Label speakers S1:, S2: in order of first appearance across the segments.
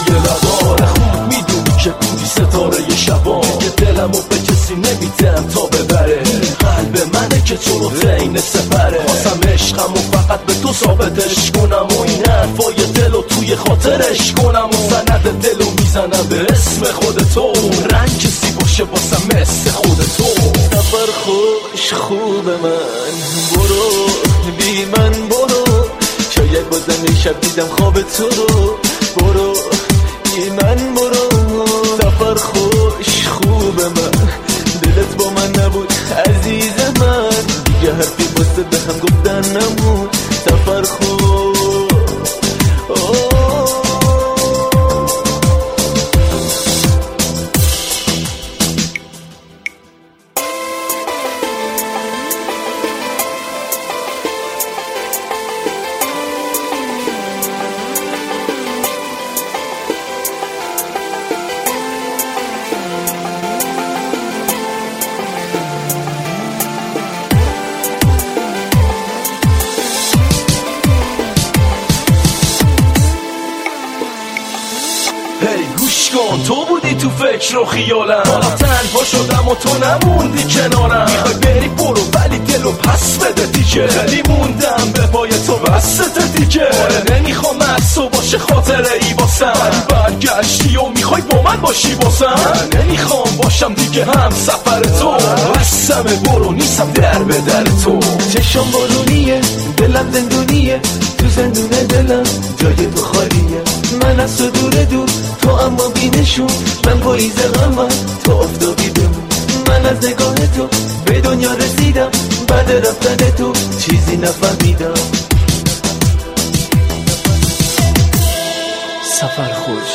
S1: روی لباره خوب میدونی که بودی ستاره شبا دیگه دلمو به کسی نمیدم تا ببره قلب منه که تو رو خین سپره خواستم عشقمو فقط به تو ثابتش کنم و این حرفای دلو توی خاطرش کنم و سند دلو میزنم به اسم خودتو رنگ کسی باشه واسم مثل خودتو
S2: سفر خوش خوب من برو بی من برو شاید بازم این شب دیدم خواب تو رو برو بی من برو سفر خوش خوب من دلت با من نبود عزیز من دیگه حرفی واسه به هم گفتن نمود سفر خوب
S1: تو بودی تو فکر و خیالم حالا تنها شدم و تو نموندی کنارم میخوای بری برو ولی دلو پس بده دیگه خیلی موندم به پای تو بسته دیگه آره نمیخوام از تو باشه خاطره ای واسم ولی برگشتی و میخوای با من باشی واسم نمیخوام باشم دیگه هم سفر تو بسمه برو نیستم در به در تو
S2: چشم بارونیه دلم زندونیه تو زندون دلم جای تو خالیه من از تو دور تو اما بینشون من پاییز غمم تو آفتابی بمون من از نگاه تو به دنیا رسیدم بعد رفتن تو چیزی نفهمیدم
S3: سفر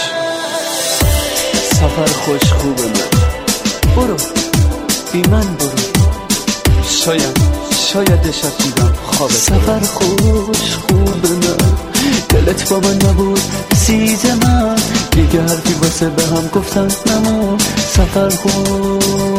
S3: خوش خوب من برو بی من برو شاید شب دیدم خواب
S2: سفر خوش خوب من دلت با من نبود عزیز من دیگه حرفی واسه به هم گفتن نمون سفر خوش